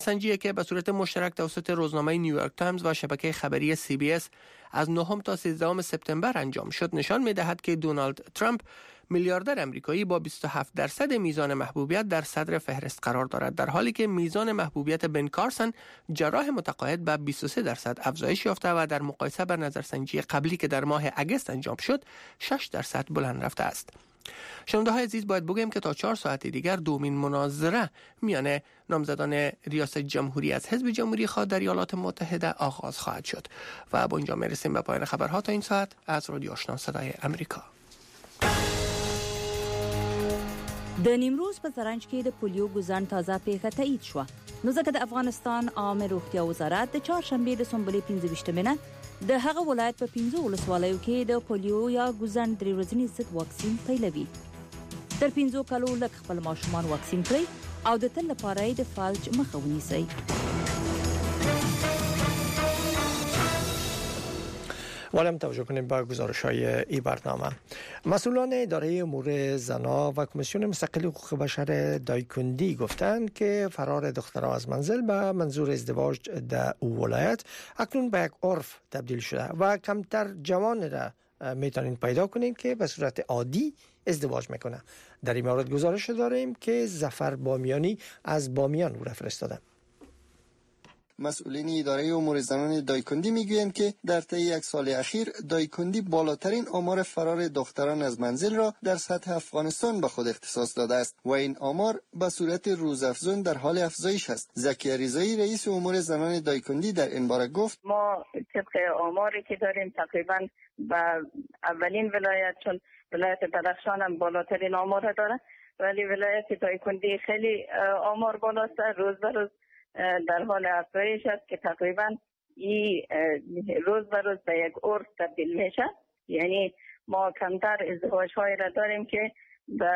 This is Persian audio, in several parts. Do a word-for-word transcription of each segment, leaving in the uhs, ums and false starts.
سنجی که به صورت مشترک توسط روزنامه نیویورک تایمز و شبکه خبری سی بی اس از نهم تا سیزدهم سپتامبر انجام شد نشان می‌دهد که دونالد ترامپ میلیاردر امریکایی با بیست و هفت درصد میزان محبوبیت در صدر فهرست قرار دارد، در حالی که میزان محبوبیت بن کارسن جراح متقاعد به بیست و سه درصد افزایش یافته و در مقایسه با نظرسنجی قبلی که در ماه اگست انجام شد شش درصد بلند رفته است. شنونده های عزیز، باید بگویم که تا چهار ساعت دیگر دومین مناظره میان نامزدان ریاست جمهوری از حزب جمهوری خواه در ایالات متحده آغاز خواهد شد. و با اینجا میرسیم به پایان خبرها تا این ساعت از رادیو آشنا صدای امریکا. د نیمروز په زرنج کې د پولیو ګزن تازه پیښه تایید شوه. نو ځکه د افغانستان عامه روغتیا وزارت د چهارشنبې د سنبلې پنځه ویشتمه د هغه ولایت په پنځو ولسوالیو کې د پولیو یا ګزن درې ورځنی ضد واکسین پیلوي. تر پنځو کالو لږ خپل ماشومان واکسین کړئ او د تل لپاره د فالج مخه ونیسئ. والم توجه کنیم به گزارش‌های این برنامه. مسئولان اداره امور زنان و کمیسیون مستقل حقوق بشر دایکندی گفتند که فرار دخترها از منزل به منظور ازدواج در او ولایت اکنون به یک عرف تبدیل شده و کمتر جوان را میتونین پیدا کنین که به صورت عادی ازدواج میکنه. در این مورد گزارش داریم که ظفر بامیانی از بامیان او را فرستاده. مسئولین اداره امور زنان دایکندی میگویند که در طی یک سال اخیر دایکندی بالاترین آمار فرار دختران از منزل را در سطح افغانستان به خود اختصاص داده است و این آمار به صورت روزافزون در حال افزایش است. زکیه ریزایی رئیس امور زنان دایکندی در این باره گفت: ما طبق آماری که داریم تقریبا به اولین ولایت، چون ولایت بدخشان هم بالاترین آمار داره، ولی ولایت دایکندی خیلی آمار بالاست، روز به روز در حال افزایش است که تقریبا این روز به روز به یک عرف تبدیل میشه. یعنی ما کمتر ازدواج های را داریم که به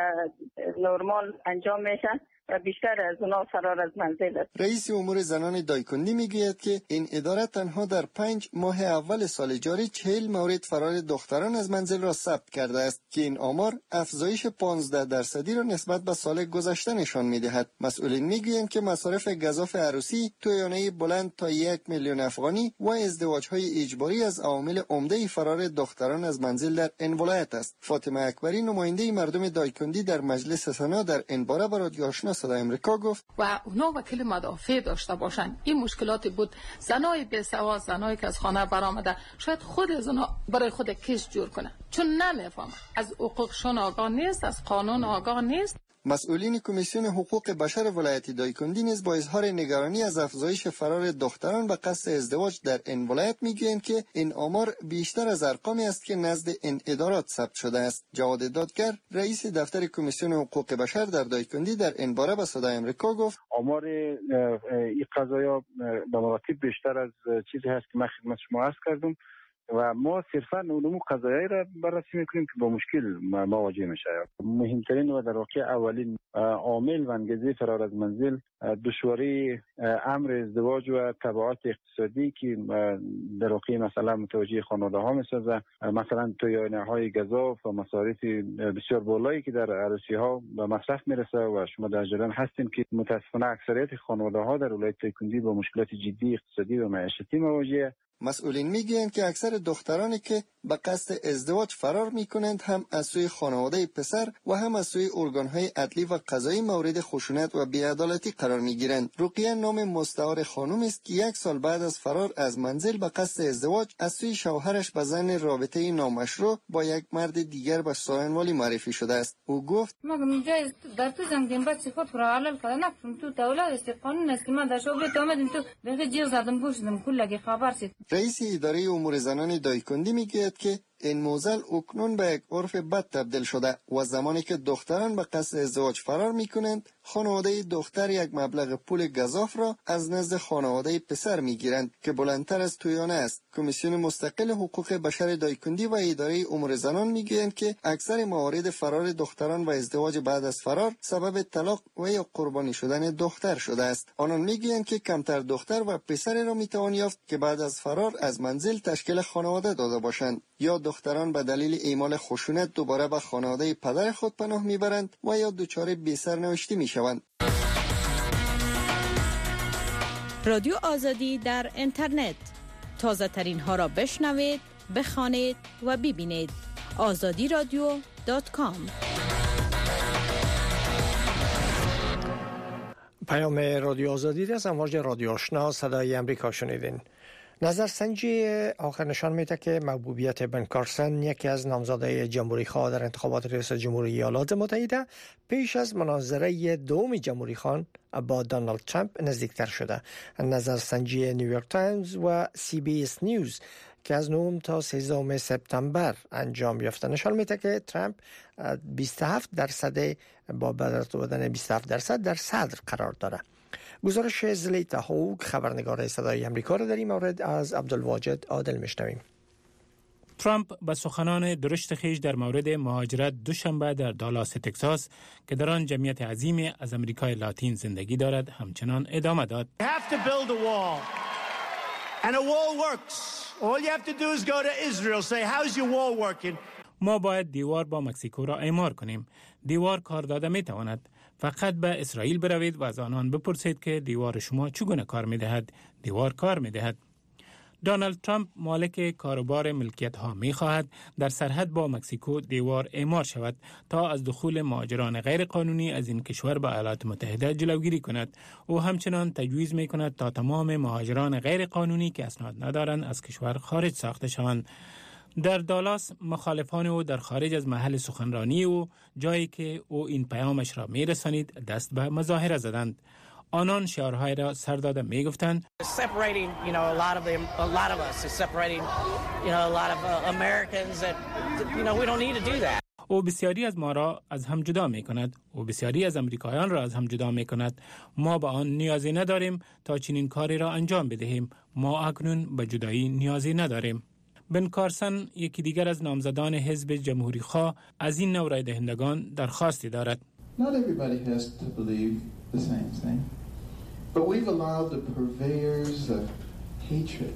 نرمال انجام میشه و بیشتر از اونا فرار از منزل است. رئیس امور زنان دایکندی میگوید که این اداره تنها در پنج ماه اول سال جاری چهل مورد فرار دختران از منزل را ثبت کرده است که این آمار افزایش پانزده درصدی را نسبت به سال گذشته نشان میدهد. مسئولین میگویند که مصارف گزاف عروسی، تویانه بلند تا یک میلیون افغانی و ازدواج های اجباری از عوامل عمده فرار دختران از منزل در این ولایت است. فاطمه اکبری، نماینده مردم دایکندی در مجلس سنا، در این باره با رادیو آشنا صدای امریکا گفت: و اونا وکیل مدافع داشته باشند. این مشکلاتی بود. زنای بی‌سواد، زنایی که از خانه برآمده، شاید خود از اونا برای خود کیس جور کنه، چون نمیفهمه، از حقوقشون آگاه نیست، از قانون آگاه نیست. مسئولین کمیسیون حقوق بشر ولایت دایکندی نیز با اظهار نگرانی از افزایش فرار دختران به قصد ازدواج در این ولایت میگویند که این آمار بیشتر از ارقامی است که نزد این ادارات ثبت شده است. جواد دادگر، رئیس دفتر کمیسیون حقوق بشر در دایکندی، در این باره به صدای امریکا گفت: آمار این قضایا به مراتب بیشتر از چیزی هست که من خدمت شما عرض کردم و ما صرفا علوم قضایی را بررسی میکنیم که با مشکل مواجه میشه. مهمترین و در واقع اولین عامل و انگیزه فرار از منزل دشواری امر ازدواج و تبعات اقتصادی که در واقع مثلا متوجه خانواده ها میسازه، مثلا تویانه های گزاف و مصارف بسیار بالایی که در عروسی ها به مصرف میرسه و شما در جریان هستیم که متاسفانه اکثریت خانواده ها در ولایت دایکندی با مشکلات جدی اقتصادی و معیشتی مواجهه. مسئولین میگویند که اکثر دخترانی که به قصد ازدواج فرار میکنند هم از سوی خانواده پسر و هم از سوی ارگانهای عدلی و قضایی مورد خشونت و بی‌عدالتی قرار میگیرند. رقیه نام مستعار خانم است که یک سال بعد از فرار از منزل به قصد ازدواج از سوی شوهرش به ضمن رابطه نامشروع با یک مرد دیگر به سوانوالی معرفی شده است. او گفت: ما جای در تو زنگیم بعد خود را حلال کردن نفتم تو دولت است قانون است که ما در شعبه آمدیم تو به جیغ زدم گوشتم کلگی خبر شد. رئیس اداره امور زنان دایکندی میگوید که این موزل اکنون به یک عرف بد تبدیل شده و زمانی که دختران به قصد ازدواج فرار میکنند، خانواده دختر یک مبلغ پول گزاف را از نزد خانواده پسر میگیرند که بلندتر از تویانه است. کمیسیون مستقل حقوق بشر دایکندی و اداره امور زنان میگویند که اکثر موارد فرار دختران و ازدواج بعد از فرار سبب طلاق و یا قربانی شدن دختر شده است. آنان میگویند که کمتر دختر و پسری را میتوان یافت که بعد از فرار از منزل تشکیل خانواده داده باشند، یا دختران به دلیل اعمال خشونت دوباره به خانواده پدر خود پناه میبرند و یا دچار بی‌سرنوشتی میشوند. رادیو آزادی در اینترنت. تازه ترین ها را بشنوید، بخوانید و ببینید. آزادی رادیو دات کام. پیام رادیو آزادی از امواج رادیو آشنا صدای امریکا شنیدین. نظرسنجی آخر نشان میده که محبوبیت بن کارسن، یکی از نامزدهای جمهوری خواه در انتخابات ریاست جمهوری ایالات متحده، پیش از مناظره دوم جمهوری خان با دونالد ترامپ نزدیکتر شده. نظرسنجی نیویورک تایمز و سی بی اس نیوز که از نهم تا سیزدهم سپتامبر انجام یافته نشان میده که ترامپ بیست و هفت درصد با بدرت بودن بیست و هفت درصد در صدر قرار داره. گزارش زلیتا هوگ خبرنگار صدای امریکا را در این مورد از عبدالواجد عادل میشنویم. ترامپ به سخنان درشت خیش در مورد مهاجرت دوشنبه در دالاس تگزاس که در آن جمعیت عظیمی از امریکای لاتین زندگی دارد همچنان ادامه داد. You have to build a wall. And a wall works. All you have to do is go to Israel, say how's your wall working? ما باید دیوار با مکزیکو را اعمار کنیم. دیوار کار داده می تواند. فقط به اسرائیل بروید و از آنان بپرسید که دیوار شما چگونه کار می دهد. دیوار کار می دهد. دونالد ترامپ مالک کاروبار ملکیت ها می خواهد در سرحد با مکزیکو دیوار اعمار شود تا از دخول مهاجران غیر قانونی از این کشور به ایالات متحده جلوگیری کند. او همچنان تجویز می کند تا تمام مهاجران غیر قانونی که اسناد ندارند از کشور خارج ساخته شوند. در دالاس مخالفان او در خارج از محل سخنرانی او، جایی که او این پیامش را می رسانید، دست به مظاهره زدند. آنان شعارهای را سر داده می گفتند separating, you know, a lot of them, a lot of us is separating, you know, a lot of uh, Americans that, you know, we don't need to do that. او بسیاری از ما را از هم جدا می کند. او بسیاری از امریکایان را از هم جدا می کند. ما به آن نیازی نداریم تا چنین کاری را انجام بدهیم. ما اکنون به جدایی نیازی نداریم. بن کارسن، یکی دیگر از نامزدان حزب جمهوری خواه، از این نوع رای دهندگان درخواستی دارد. Not everybody has to believe the same thing. But we've allowed the purveyors of hatred.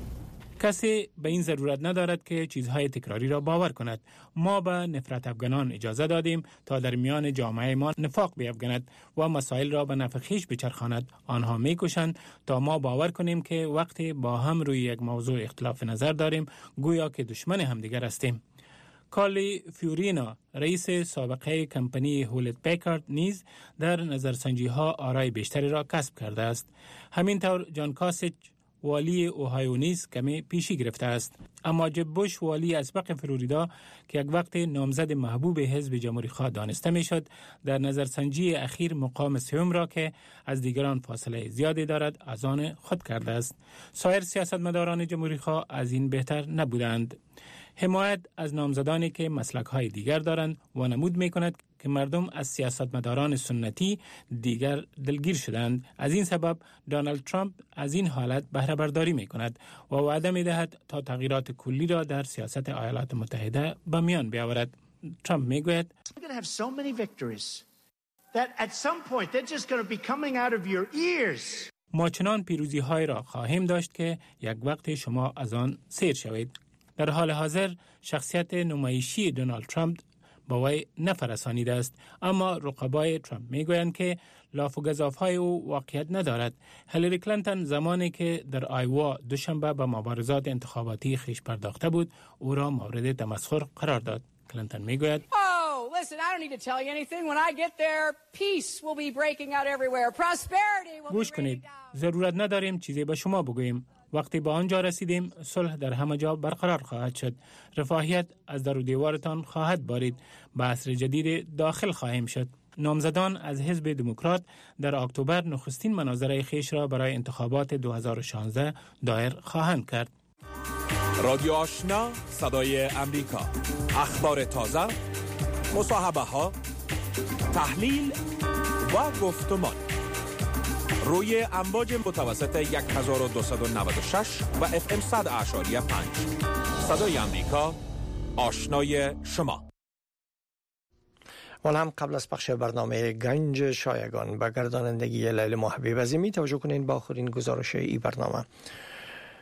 کسی به این ضرورت ندارد که چیزهای تکراری را باور کند. ما به نفرت افغانان اجازه دادیم تا در میان جامعه ما نفاق بیفگند و مسائل را به نفع خویش بچرخاند. آنها میکوشند تا ما باور کنیم که وقتی با هم روی یک موضوع اختلاف نظر داریم گویا که دشمن همدیگر هستیم. کارلی فیورینا، رئیس سابقه کمپانی هولت پیکارد، نیز در نظرسنجی ها آرای بیشتری را کسب کرده است. همینطور جان کاسیچ، والی اوهایو، نیز کمی پیشی گرفته است. اما جب بوش، والی اسبق فلوریدا که یک وقت نامزد محبوب حزب جمهوری خواه دانسته میشد، در نظرسنجی اخیر مقام سوم را که از دیگران فاصله زیادی دارد از آن خود کرده است. سایر سیاستمداران جمهوری خواه از این بهتر نبودند. حمایت از نامزدانی که مسلک‌های دیگر دارند و نمود می‌کند که مردم از سیاستمداران سنتی دیگر دلگیر شدند. از این سبب دونالد ترامپ از این حالت بهره برداری می‌کند و وعده می‌دهد تا تغییرات کلی را در سیاست ایالات متحده به میان بیاورد. ترامپ می‌گوید ما چنان پیروزی‌های را خواهیم داشت که یک وقت شما از آن سیر شوید. در حال حاضر شخصیت نمایشی دونالد ترامپ با وی نفرسانیده است، اما رقبای ترامپ میگویند که لاف و گزافهای او واقعیت ندارد. هیلاری کلینتون زمانی که در آیوا دوشنبه به مبارزات انتخاباتی خیش پرداخته بود، او را مورد تمسخر قرار داد. کلینتون میگوید Oh, listen, I don't need to tell you anything. When I get there, peace will be breaking out everywhere. Prosperity will be گوش کنید، ضرورت نداریم چیزی به شما بگوییم. وقتی به آنجا رسیدیم، صلح در همه جا برقرار خواهد شد. رفاهیت از در و دیوارتان خواهد بارید. به عصر جدید داخل خواهیم شد. نامزدان از حزب دموکرات در اکتبر نخستین مناظره خیش را برای انتخابات دو هزار و شانزده دایر خواهند کرد. رادیو آشنا، صدای امریکا. اخبار تازه، مصاحبه ها، تحلیل و گفتمان روی امواج متوسط یک هزار و دویست و نود و شش و اف ام صد اعشاری پنج. صدای امریکا، آشنای شما. حالا هم قبل از پخش برنامه گنج شایگان به گردانندگی لیلی محبیب عظیمی توجه کنین با آخرین گزارش ای برنامه.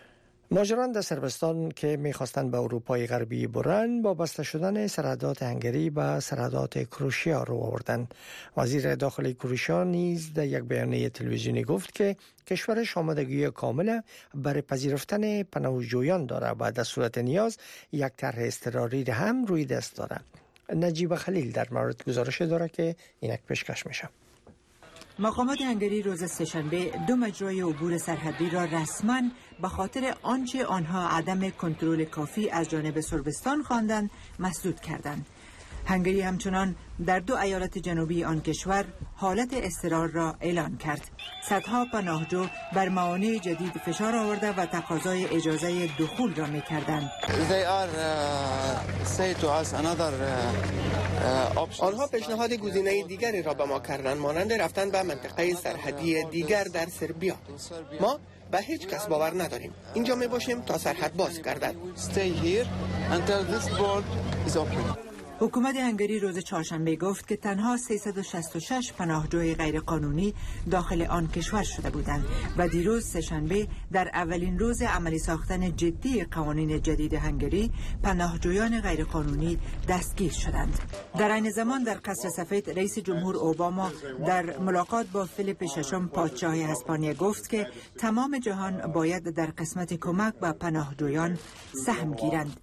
مهاجران در صربستان که می‌خواستند به اروپای غربی برند با بسته شدن سرحدات هنگری به سرحدات کروشیا رو آوردند. وزیر داخلی کروشیا نیز در یک بیانیه تلویزیونی گفت که کشورش آمادگی کامل برای پذیرفتن پناهجویان داره و در صورت نیاز یک طرح اضطراری هم روی دست داره. نجیب خلیل در مورد گزارش داره که اینک پیشکش میشه. مقامات هنگری روز سه‌شنبه دو مجرای عبور سرحدی را رسما به خاطر آنچه آنها عدم کنترل کافی از جانب صربستان خواندند مسدود کردند. هنگری همچنان در دو ایالت جنوبی آن کشور حالت اضطرار را اعلان کرد. صدها پناهجو بر موانع جدید فشار آورده و تقاضای اجازه دخول را می‌کردند. آنها پیشنهاد گزینه دیگری را به ما کردند، مانند رفتن به منطقه سرحدی دیگر در سربیا. ما به هیچ کس باور نداریم. اینجا می باشیم تا سرحد باز گردد. حکومت هنگری روز چهارشنبه گفت که تنها سیصد و شصت و شش پناهجوی غیرقانونی داخل آن کشور شده بودند و دیروز سه‌شنبه در اولین روز عملی ساختن جدی قوانین جدید هنگری پناهجویان غیرقانونی دستگیر شدند. در این زمان در قصر سفید رئیس جمهور اوباما در ملاقات با فیلیپ ششم پادشاه اسپانیا گفت که تمام جهان باید در قسمت کمک به پناهجویان سهم گیرند.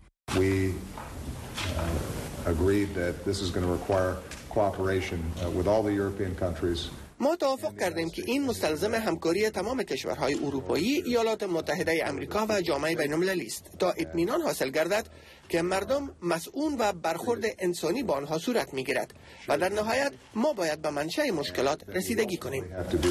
agreed that this is going to require cooperation uh, with all the European countries. ما توافق کردیم که این مستلزم همکاری تمام کشورهای اروپایی، ایالات متحده آمریکا و جامعه بین‌المللی است تا اطمینان حاصل گردد که مردم مسئول و برخورد انسانی با آنها صورت می‌گیرد و در نهایت ما باید به منشأ مشکلات رسیدگی کنیم.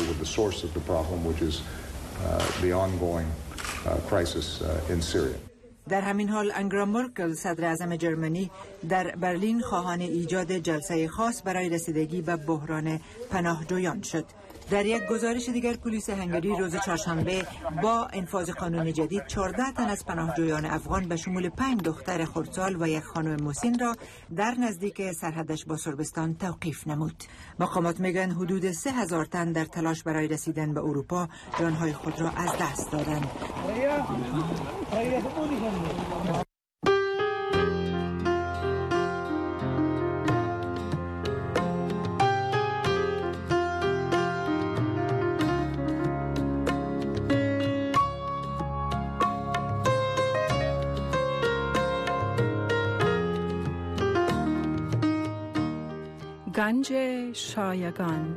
در همین حال انگلا مرکل صدر اعظم جرمنی در برلین خواهان ایجاد جلسه خاص برای رسیدگی به بحران پناهجویان شد. در یک گزارش دیگر پلیس هنگری روز چهارشنبه با انفاذ قانون جدید چهارده تن از پناهجویان افغان به شمول پنج دختر خردسال و یک خانم مسن را در نزدیک سرحدش با صربستان توقیف نمود. مقامات میگن حدود سه هزار تن در تلاش برای رسیدن به اروپا جانهای خود را از دست دادند. گنج شایگان.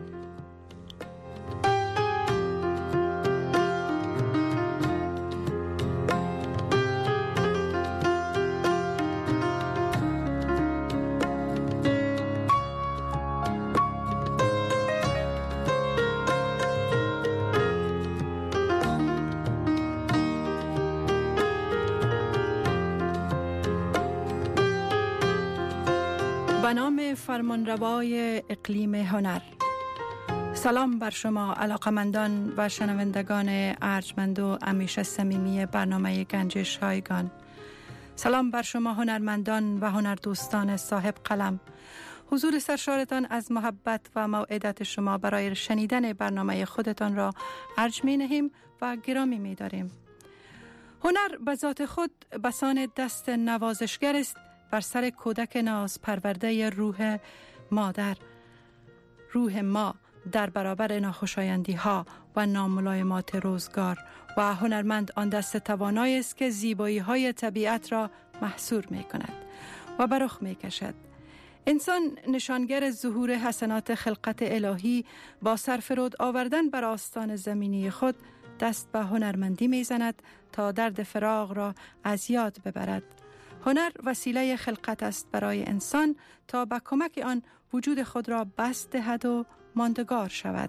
به نام فرمانروای اقلیم هنر. سلام بر شما علاقمندان و شنوندگان ارجمند و همیشه صمیمی برنامه گنج شایگان. سلام بر شما هنرمندان و هنردوستان صاحب قلم. حضور سرشارتان از محبت و موعدت شما برای شنیدن برنامه خودتان را ارج می نهیم و گرامی می داریم. هنر به ذات خود بسان دست نوازشگر است بر سر کودک ناز پرورده روح مادر، روح ما در برابر ناخوشایندی ها و ناملایمات روزگار، و هنرمند آن دست توانایی است که زیبایی های طبیعت را محصور می کند و برخ می کشد. انسان نشانگر ظهور حسنات خلقت الهی با سرفرود آوردن بر آستان زمینی خود دست به هنرمندی می زند تا درد فراق را از یاد ببرد. هنر وسیله خلقت است برای انسان تا به کمک آن وجود خود را بسط دهد و ماندگار شود.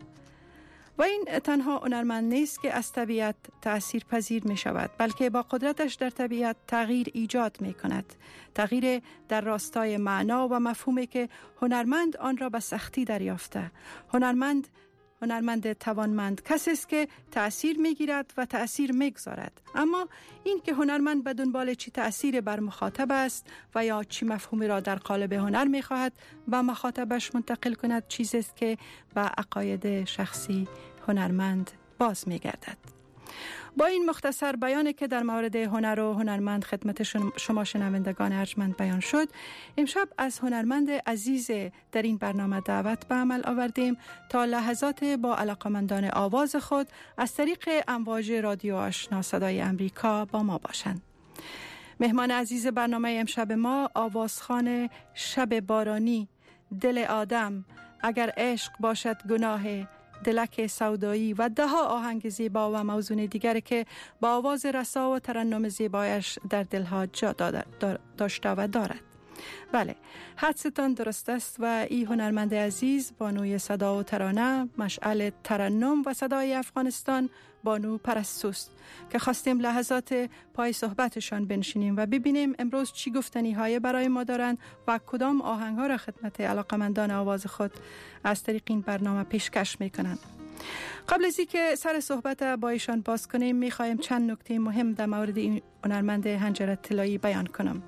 و این تنها هنرمند نیست که از طبیعت تأثیر پذیر می شود، بلکه با قدرتش در طبیعت تغییر ایجاد می کند. تغییر در راستای معنا و مفهومی که هنرمند آن را به سختی دریافته. هنرمند هنرمند توانمند کسی است که تأثیر میگیرد و تأثیر میگذارد. اما این که هنرمند به دنبال چی تأثیر بر مخاطب است و یا چی مفهومی را در قالب هنر میخواهد به مخاطبش منتقل کند، چیزی است که به عقاید شخصی هنرمند باز میگردد. با این مختصر بیانی که در مورد هنر و هنرمند خدمت شما شنوندگان ارجمند بیان شد، امشب از هنرمند عزیز در این برنامه دعوت به عمل آوردیم تا لحظات با علاقمندان آواز خود از طریق امواج رادیو آشنا صدای امریکا با ما باشند. مهمان عزیز برنامه امشب ما آوازخوان شب بارانی، دل آدم، اگر عشق باشد گناه، دلک سودایی و ده ها آهنگ زیبا و موزون دیگر که با آواز رسا و ترنم زیبایش در دلها جا داشته و دارد. بله، حدستان درست است و این هنرمند عزیز بانوی صدا و ترانه، مشعل ترنم و صدای افغانستان بانو پرستوست که خواستیم لحظات پای صحبتشان بنشینیم و ببینیم امروز چی گفتنی های برای ما دارند و کدام آهنگ ها را خدمت علاقمندان آواز خود از طریق این برنامه پیشکش میکنند. قبل از اینکه سر صحبت با ایشان باز کنیم میخوایم چند نکته مهم در مورد این هنرمند هنجره طلایی بیان کنم.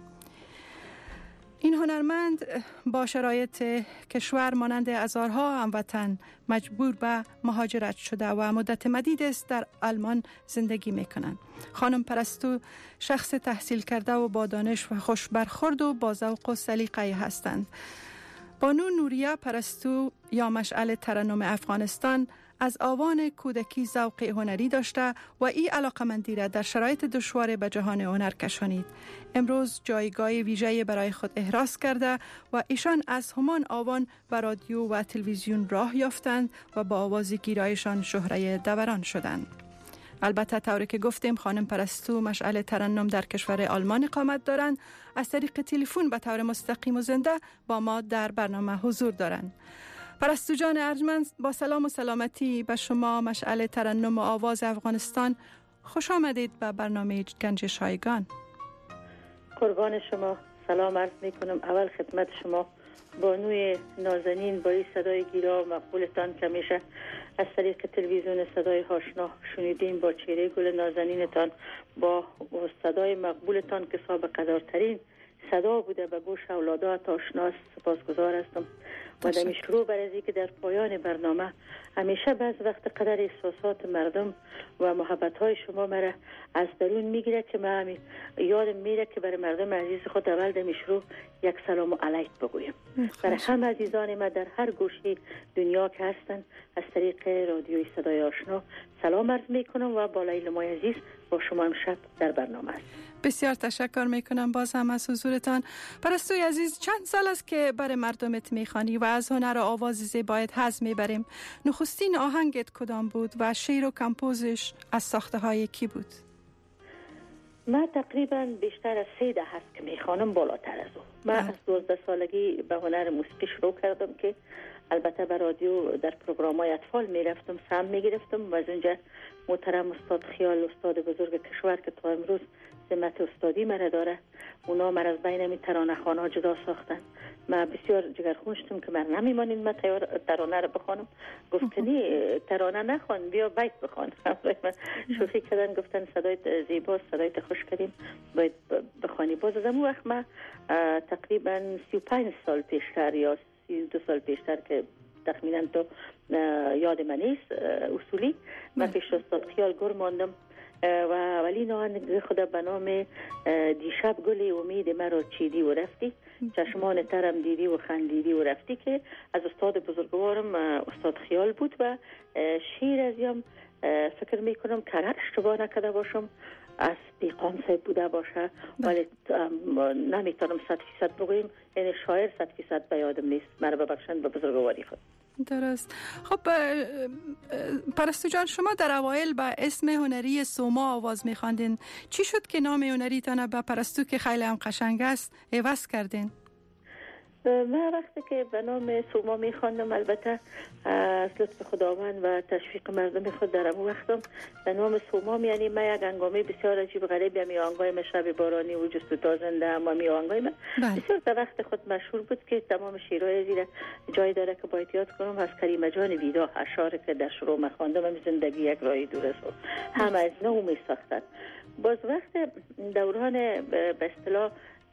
این هنرمند با شرایط کشور مانند هزارها هموطن مجبور به مهاجرت شده و مدت مدید است در آلمان زندگی میکنند. خانم پرستو شخص تحصیل کرده و با دانش و خوش برخورد و با ذوق و سلیقه هستند. بانو نوریا پرستو یا مشعل ترنم افغانستان از آوان کودکی ذوق هنری داشته و این علاقمندی را در شرایط دشوار به جهان هنر کشانید. امروز جایگاه ویژه‌ای برای خود احراز کرده و ایشان از همان آوان به رادیو و تلویزیون راه یافتند و با آواز گیرایشان شهره دوران شدند. البته طوری که گفتیم خانم پرستو مشعل ترنم در کشور آلمان اقامت دارند. از طریق تلفن به طور مستقیم و زنده با ما در برنامه حضور دارند. پرستو جان ارجمند، با سلام و سلامتی به شما مشعل ترنم و آواز افغانستان، خوش آمدید به برنامه گنج شایگان. قربان شما، سلام عرض می کنم. اول خدمت شما بانوی نازنین با این صدای گیرا و مقبولتان که میشه از طریق تلویزیون صدای آشنا شنیدیم، با چهره گل نازنینتان، با صدای مقبولتان که سابقه دارترین صدا بوده به گوش اولادات آشناست، سپاسگزار هستم. و در شروع بر از که در پایان برنامه همیشه بعض وقت قدر احساسات مردم و محبت های شما مرا از درون میگیره که من همی یادم میره که برای مردم عزیز خود اول در شروع یک سلام علیک بگویم. برای هم عزیزان ما در هر گوشه دنیا که هستن از طریق رادیوی صدای آشنا سلام عرض میکنم و با لیل مای عزیز با شما امشب در برنامه است. بسیار تشکر میکنم باز هم از حضورتان. پرستوی عزیز، چند سال است که برای مردمت میخوانی و از هنر و آواز زیبایت حظ میبریم. نخستین آهنگت کدام بود و شعر و کمپوزش از ساخته های کی بود؟ من تقریبا بیشتر از سه ده هست که میخوانم، بالاتر از اون. من از دوازده سالگی به هنر موسیقی شروع کردم که البته به رادیو در پروگرام های اطفال میرفتم، سهم میگرفتم و از اونجا محترم استاد خیال، استاد بزرگ کشور که تا امروز سمت استادی مرا داره، اونا مرا از بین می ترانه خانه جدا ساختن. من بسیار جگرخون شدم که من نمیمانین من ترانه رو بخوانم. گفتنی ترانه نخوان، بیا بیت بخوان. من شوخی کردن، گفتن صدایت زیباست، صدایت خوش کردیم، باید بخوانی. باز از اون وقت من تقریبا سی و پنج سال پیشتر یا سی و دو سال پیشتر که تخمینا تو یاد من نیست اصولی، من پیش استاد خیال گر ماندم و ولی نوان خدا به نام دیشب گلی امید مرا چیدی و رفتی، چشمان ترم دیدی و خندیدی و رفتی، که از استاد بزرگوارم استاد خیال بود و شیر از یم فکر میکنم که اشتباه نکده باشم از دیقان صاحب بوده باشه، ولی نمیتونم صد فیصد بگویم، یعنی شاعر صد فیصد به یادم نیست، مرا ببخشند به بزرگواری خود. درست. خب پرستو جان، شما در اوایل با اسم هنری سوما آواز میخواندین. چی شد که نام هنری تان به پرستو که خیلی هم قشنگ است عوض کردین؟ من وقتی که به نام سوما میخواندم، البته از لطف خداوند و تشویق مردم خود در اون وقتم به نام سوما، یعنی من یک انگامه بسیار عجیب غریب، یعنی آهنگای من شب بارانی و جست و تازنده هم و می آهنگای من بسیار در وقت خود مشهور بود که تمام شیرهای زیر جای داره که باید یاد کنم. از کریمه جان ویدا اشعار که در شروع من خواندم، هم زندگی یک راهی دور است، هم از نو می ساختن. باز وقت دوران به اصطلاح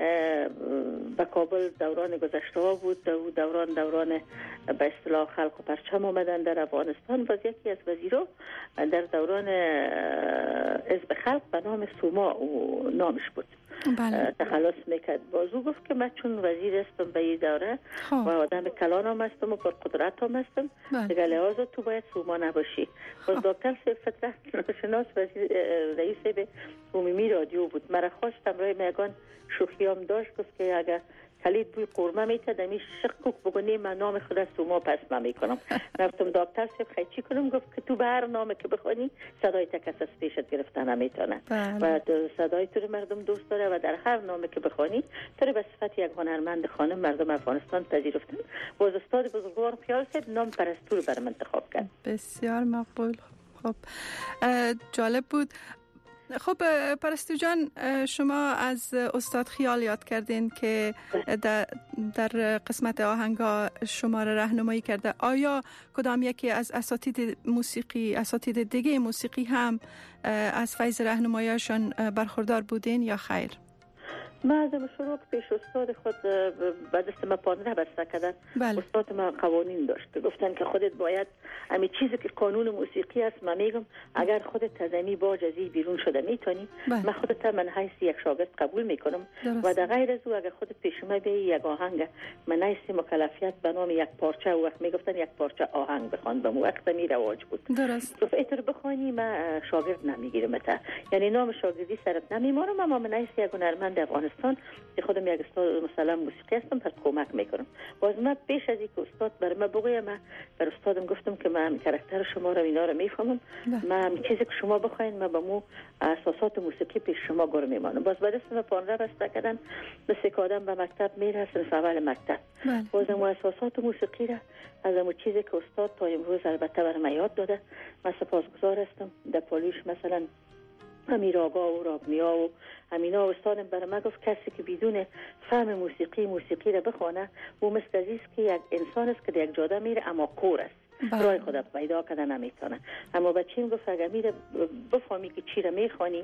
به کابل دوران گذشته ها بود، دوران دوران به اصطلاح خلق و پرچم آمدن در افغانستان. باز یکی از وزیرا در دوران حزب خلق به نام سوما و نامش بود. بله. تخلص میکرد. بازو گفت که من چون وزیر هستم به این دوره و آدم کلان هم هستم و پر قدرت هم هستم دیگه لحاظا تو باید سوما نباشی. باز دکتر فترت شناس وزیر رئیس به عمومی رادیو بود. مرا خواستم رای میگان شوخیام داشت گفت که اگر کلید بوی قورمه میتد امی شق کوک بگونی من نام خود سوما پس من میکنم. رفتم دکتر سیب خیلی چی کنم گفت که تو به هر نام که بخونی صدای تکس از پیشت گرفتن نمیتونه و صدای تو مردم دوست داره و در هر نام که بخونی تو به صفت یک هنرمند خانم مردم افغانستان پذیرفتن. باز استاد بزرگوار خیال سید نام پرستو بر من انتخاب کرد. بسیار مقبول. خب جالب بود. خب پرستو جان، شما از استاد خیال یاد کردین که در, در قسمت آهنگا شما را راهنمایی کرده. آیا کدام یکی از اساتید موسیقی اساتید دیگه موسیقی هم از فیض راهنماییشان برخوردار بودین یا خیر؟ ما از شروع پیش استاد خود بعد دست ما پانه بسته کردن. بله. استاد ما قوانین داشت که گفتن که خودت باید همین چیزی که قانون موسیقی است من میگم اگر خودت از امی باج ازی بیرون شده میتونی. بله. من خودت من حیث یک شاگرد قبول میکنم. درست. و در غیر از او اگر خودت پیش ما به یک آهنگ من حیث مکلفیت به نام یک پارچه و وقت میگفتن یک پارچه آهنگ بخوان به وقت می رواج بود. درست. تو ایتر بخوانی من شاگرد نمیگیرم تا یعنی نام شاگردی سرت نمیمارم اما من حیث یک هنرمند افغان که خودم یک استاد مثلا موسیقی هستم پس کمک میکنم. باز من پیش از اینکه استاد بر من بگویم من بر استادم گفتم که من کاراکتر شما رو اینا رو میفهمم. من چیزی که شما بخواین من با مو اساسات موسیقی پیش شما گور میمانم. باز بعد از من پانره بسته کردن مثل که آدم به مکتب میره صرف اول مکتب. باز مو اساسات موسیقی را از اون چیزی که استاد تا امروز البته بر من یاد داده من سپاسگزار هستم. در پالیش مثلا امیراغا و راگنیا و همینا استادم برای من گفت کسی که بدون فهم موسیقی موسیقی را بخونه و مثل عزیز که یک انسان است که در یک جاده میره اما کور است. رای خود پیدا کردن نمیتونه. اما بچیم گفت اگر میره بفهمی که چی را میخوانی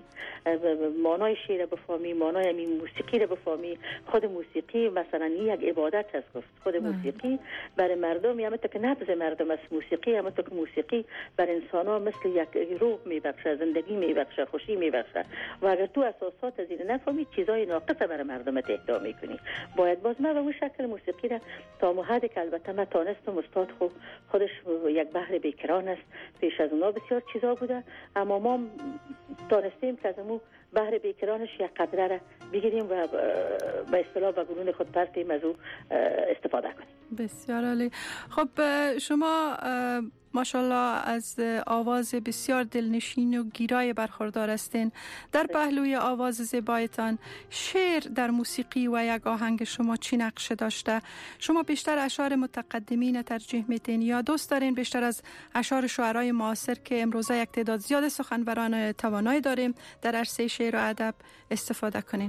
معنای شعر را بفهمی معنای این موسیقی را بفهمی خود موسیقی مثلا یک عبادت است. گفت خود موسیقی برای مردم یعنی تا که نبض مردم است موسیقی اما تا که موسیقی بر انسان ها مثل یک روح میبخشه زندگی میبخشه خوشی میبخشه و اگر تو اساسات از این نفهمی چیزای ناقص برای مردم اهدا میکنی. باید باز ما به اون شکل موسیقی را تا محدی که البته من تانستم استاد خود خودش یک بحر بیکران است. پیش از اونا بسیار چیزا بوده اما ما دانستیم که از امو بحر بیکرانش یک قدره را بگیریم و به اصطلاح به گلون خود پرتیم از او استفاده کنیم. بسیار عالی. خب شما ماشاءالله از آواز بسیار دلنشین و گیرای برخوردار هستین. در پهلوی آواز زیبایتان شعر در موسیقی و یک آهنگ شما چی نقشه داشته؟ شما بیشتر اشعار متقدمین ترجیح میدین یا دوست دارین بیشتر از اشعار شاعرای معاصر که امروزه یک تعداد زیاد سخنوران توانایی داریم در عرصه شعر و ادب استفاده کنین؟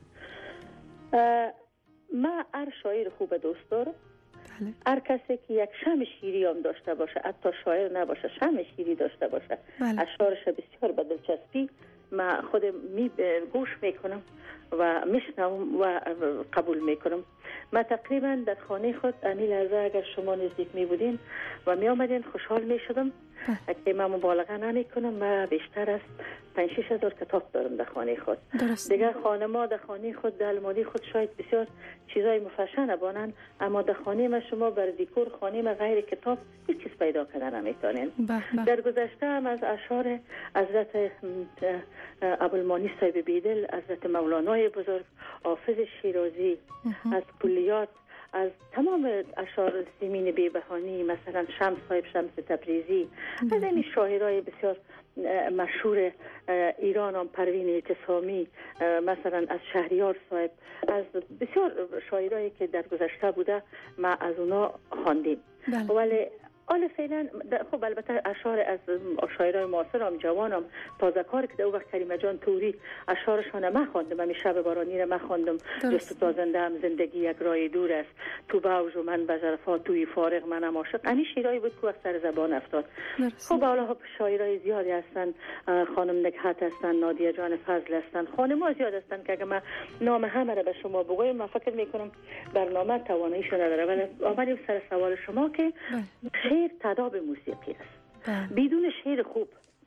ما هر شاعر خوب دوست دارم. هر کسی که یک شم شیری هم داشته باشه حتی شاعر نباشه شم شیری داشته باشه اشعارش بسیار به دلچسبی من خودم می گوش میکنم و میشنوم و قبول میکنم. من تقریبا در خانه خود امی لحظه اگر شما نزدیک می بودین و می آمدین خوشحال می شدم که من مبالغه نمی کنم. من بیشتر از پنج شش هزار کتاب دارم در خانه خود. درست. دیگر خانه ما در خانه خود در الماری خود شاید بسیار چیزای مفرشه نبانند اما در خانه ما شما بر دیکور خانه ما غیر کتاب هیچ چیز پیدا کردن نمیتونین. در گذشته هم از اشعار حضرت ابوالمانی صاحب بیدل، حضرت مولانای بزرگ، حافظ شیرازی، از کلیات، از تمام اشعار سیمین بیبهانی مثلا شمس صاحب شمس تبریزی، از این شاعرای بسیار مشهور ایران هم پروین اعتصامی مثلا از شهریار صاحب، از بسیار شاعرایی که در گذشته بوده ما از اونا خواندیم. ولی حالا فعلا خب البته اشعار از شاعرای معاصر هم جوانم تازه کار که در اون وقت کریمه جان توری اشعارشان ما خواندم. من شب بارانی را ما خواندم. جست تا زنده هم زندگی یک راه دور است تو باوج و من بزرفا توی فارغ منم عاشق. این شعرایی بود که سر زبان افتاد. خب حالا شاعرای زیادی هستن، خانم نکهت هستن، نادیه جان فضل هستن، خانم‌ها زیاد هستن که اگه من نام همه را به شما بگویم من فکر میکنم برنامه تواناییش نداره. ولی آمدیم سر سوال شما که شعر تداب موسیقی است. بدون شعر خوب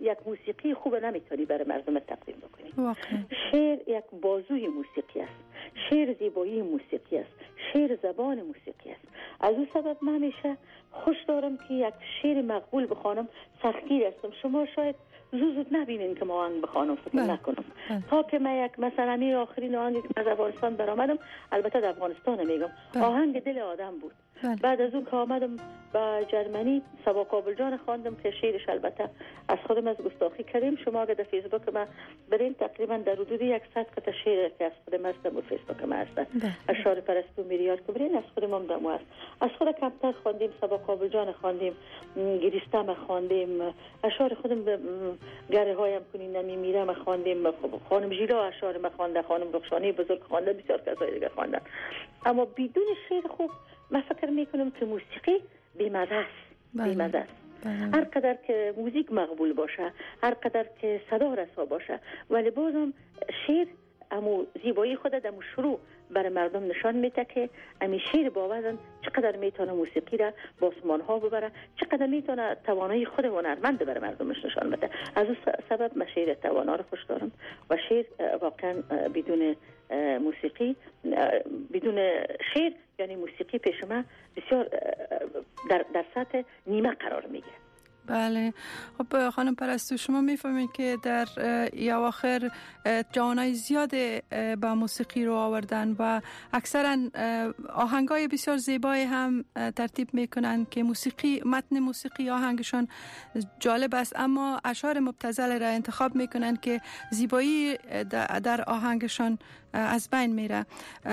یک موسیقی خوب نمیتونی برای مردم تقدیم بکنی. واقعا شعر یک بازوی موسیقی است، شعر زیبایی موسیقی است، شعر زبان موسیقی است. از اون سبب من همیشه خوش دارم که یک شعر مقبول بخوانم. سختگیر هستم، شما شاید زود زود نبینین که ما آهنگ بخوانم، فکر نکنم تا که من یک مثلا می آخرین آهنگی که از افغانستان برآمدم، البته در افغانستان میگم، آهنگ دل آدم بود. بله. بعد از اون که آمدم به جرمنی سبا کابل جان خواندم که شعرش البته از خودم از گستاخی کردیم. شما اگه در فیسبوک من برین تقریبا در حدود صد قطعه شعر که از خودم هست در فیسبوک من هست، اشعار پرستو میریار که برین از خودم هم دمو هست. از خود کمتر خواندیم، سبا کابل جان خواندیم، گریستم خواندیم، اشعار خودم گره هایم کنین نمیمیرم خواندیم، خانم ژیلا اشعار من خوانده، خانم رخشانی بزرگ خوانده، بسیار کسای دیگه خواندن. اما بدون شعر خوب من فکر میکنم که موسیقی بی‌مزه است. بی‌مزه است. هر قدر که موزیک مقبول باشه، هر قدر که صدا رسا باشه، ولی بازم شعر امو زیبایی خود در شروع برای مردم نشان میده که امی شعر با وزن چقدر میتونه موسیقی را با آسمان ها ببره، چقدر میتونه توانایی خود هنرمند برای مردمش نشان بده. از اون سبب من شعر توانا رو خوش دارم و شعر واقعا بدون موسیقی، بدون شعر یعنی موسیقی پیش من بسیار در, در سطح نیمه قرار میگیره. بله. خب خانم پرستو، شما میفهمید که در اواخر جوانای زیاد با موسیقی رو آوردن و اکثرا آهنگای بسیار زیبای هم ترتیب میکنن که موسیقی متن موسیقی آهنگشان جالب است، اما اشعار مبتذل را انتخاب میکنن که زیبایی در آهنگشان از بین میره